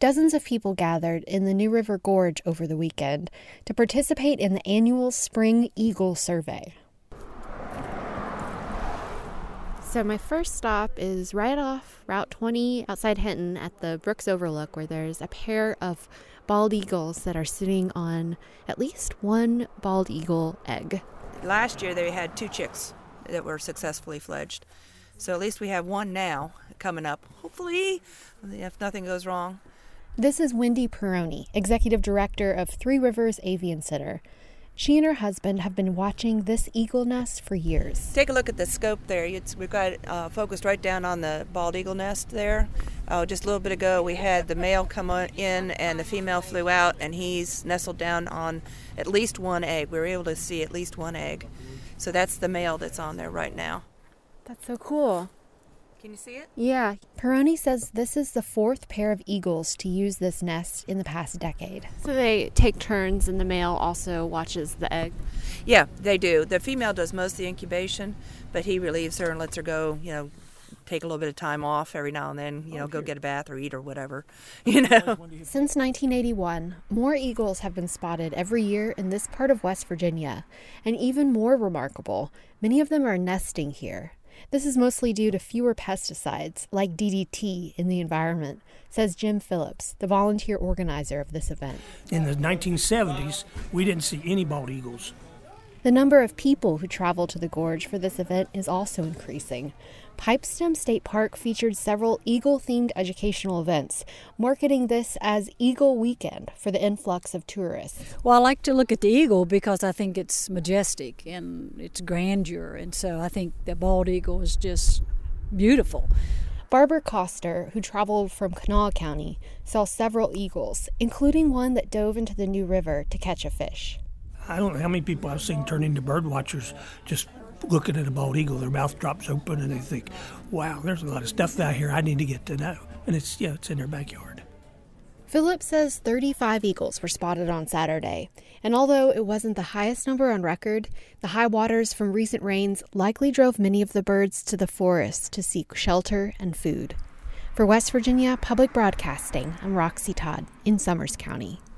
Dozens of people gathered in the New River Gorge over the weekend to participate in the annual Spring Eagle Survey. So my first stop is right off Route 20 outside Hinton at the Brooks Overlook, where there's a pair of bald eagles that are sitting on at least one bald eagle egg. Last year they had 2 chicks that were successfully fledged. So at least we have one now coming up, hopefully, if nothing goes wrong. This is Wendy Peroni, Executive Director of Three Rivers Avian Center. She and her husband have been watching this eagle nest for years. Take a look at the scope there. We've got it focused right down on the bald eagle nest there. Just a little bit ago, we had the male come in and the female flew out, and he's nestled down on at least one egg. We were able to see at least one egg. So that's the male that's on there right now. That's so cool. Can you see it? Yeah. Peroni says this is the 4th pair of eagles to use this nest in the past decade. So they take turns and the male also watches the egg? Yeah, they do. The female does most of the incubation, but he relieves her and lets her go, take a little bit of time off every now and then, go get a bath or eat or whatever, Since 1981, more eagles have been spotted every year in this part of West Virginia. And even more remarkable, many of them are nesting here. This is mostly due to fewer pesticides, like DDT, in the environment, says Jim Phillips, the volunteer organizer of this event. In the 1970s, we didn't see any bald eagles. The number of people who travel to the gorge for this event is also increasing. Pipestem State Park featured several eagle-themed educational events, marketing this as Eagle Weekend for the influx of tourists. Well, I like to look at the eagle because I think it's majestic and it's grandeur, and so I think the bald eagle is just beautiful. Barbara Koster, who traveled from Kanawha County, saw several eagles, including one that dove into the New River to catch a fish. I don't know how many people I've seen turn into bird watchers just looking at a bald eagle. Their mouth drops open and they think, wow, there's a lot of stuff out here I need to get to know. And it's in their backyard. Phillips says 35 eagles were spotted on Saturday. And although it wasn't the highest number on record, the high waters from recent rains likely drove many of the birds to the forest to seek shelter and food. For West Virginia Public Broadcasting, I'm Roxy Todd in Summers County.